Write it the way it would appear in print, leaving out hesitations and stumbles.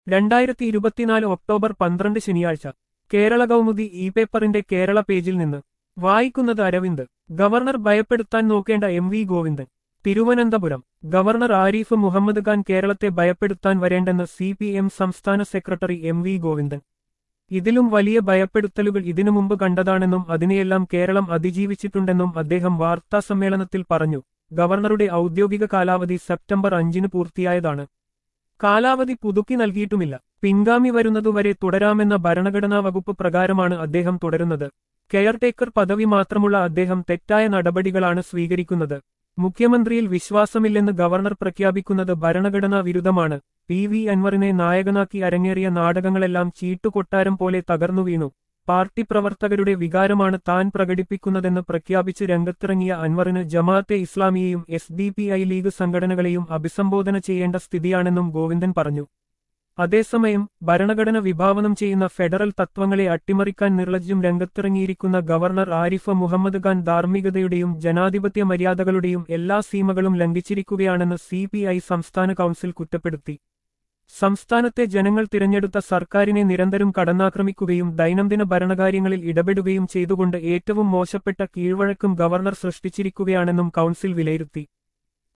2024 October 12 ശനിയാഴ്ച Kerala Kaumudi E പേപ്പറിന്റെ കേരള പേജിൽ നിന്ന് വായിക്കുന്നത് അരവിന്ദ്. ഗവർണർ ഭയപ്പെടുത്താൻ നോക്കേണ്ട എം.വി. ഗോവിന്ദൻ. തിരുവനന്തപുരം. ഗവർണർ ആരിഫ് മുഹമ്മദ് ഖാൻ കേരളത്തെ ഭയപ്പെടുത്താൻ വരേണ്ടെന്ന് CPM സംസ്ഥാന സെക്രട്ടറി എം.വി. ഗോവിന്ദൻ. ഇതിലും വലിയ ഭയപ്പെടുത്തലുകൾ ഇതിനു മുമ്പ് കണ്ടതാണെന്നും അതിനെയെല്ലാം കേരളം അതിജീവിച്ചിട്ടുണ്ടെന്നും അദ്ദേഹം വാർത്താസമ്മേളനത്തിൽ പറഞ്ഞു. ഗവർണറുടെ ഔദ്യോഗിക കാലാവധി സെപ്റ്റംബർ 5 പൂർത്തിയായതാണ്. കാലാവധി പുതുക്കി നൽകിയിട്ടുമില്ല. പിൻഗാമി വരുന്നതുവരെ തുടരാമെന്ന ഭരണഘടനാ വകുപ്പ് പ്രകാരമാണ് അദ്ദേഹം തുടരുന്നത്. കെയർടേക്കർ പദവി മാത്രമുള്ള അദ്ദേഹം തെറ്റായ നടപടികളാണ് സ്വീകരിക്കുന്നത്. മുഖ്യമന്ത്രിയിൽ വിശ്വാസമില്ലെന്ന് ഗവർണർ പ്രഖ്യാപിക്കുന്നത് ഭരണഘടനാ വിരുദ്ധമാണ്. PV അൻവറിനെ നായകനാക്കി അരങ്ങേറിയ നാടകങ്ങളെല്ലാം ചീട്ടുകൊട്ടാരം പോലെ തകർന്നു വീണു. പാർട്ടി പ്രവർത്തകരുടെ വികാരമാണ് താൻ പ്രകടിപ്പിക്കുന്നതെന്ന് പ്രഖ്യാപിച്ച് രംഗത്തിറങ്ങിയ അൻവറിന് ജമാഅത്തെ ഇസ്ലാമിയെയും SDPI ലീഗ് സംഘടനകളെയും അഭിസംബോധന ചെയ്യേണ്ട സ്ഥിതിയാണെന്നും ഗോവിന്ദൻ പറഞ്ഞു. അതേസമയം ഭരണഘടന വിഭാവനം ചെയ്യുന്ന ഫെഡറൽ തത്വങ്ങളെ അട്ടിമറിക്കാൻ നിർലജ്ജം രംഗത്തിറങ്ങിയിരിക്കുന്ന ഗവർണർ ആരിഫ് മുഹമ്മദ് ഖാൻ ധാർമ്മികതയുടെയും ജനാധിപത്യ മര്യാദകളുടെയും എല്ലാ സീമകളും ലംഘിച്ചിരിക്കുകയാണെന്ന് CPI സംസ്ഥാന കൗൺസിൽ കുറ്റപ്പെടുത്തി. സംസ്ഥാനത്തെ ജനങ്ങൾ തിരഞ്ഞെടുത്ത സർക്കാരിനെ നിരന്തരം കടന്നാക്രമിക്കുകയും ദൈനംദിന ഭരണകാര്യങ്ങളിൽ ഇടപെടുകയും ചെയ്തുകൊണ്ട് ഏറ്റവും മോശപ്പെട്ട കീഴ്വഴക്കം ഗവർണർ സൃഷ്ടിച്ചിരിക്കുകയാണെന്നും കൗൺസിൽ വിലയിരുത്തി.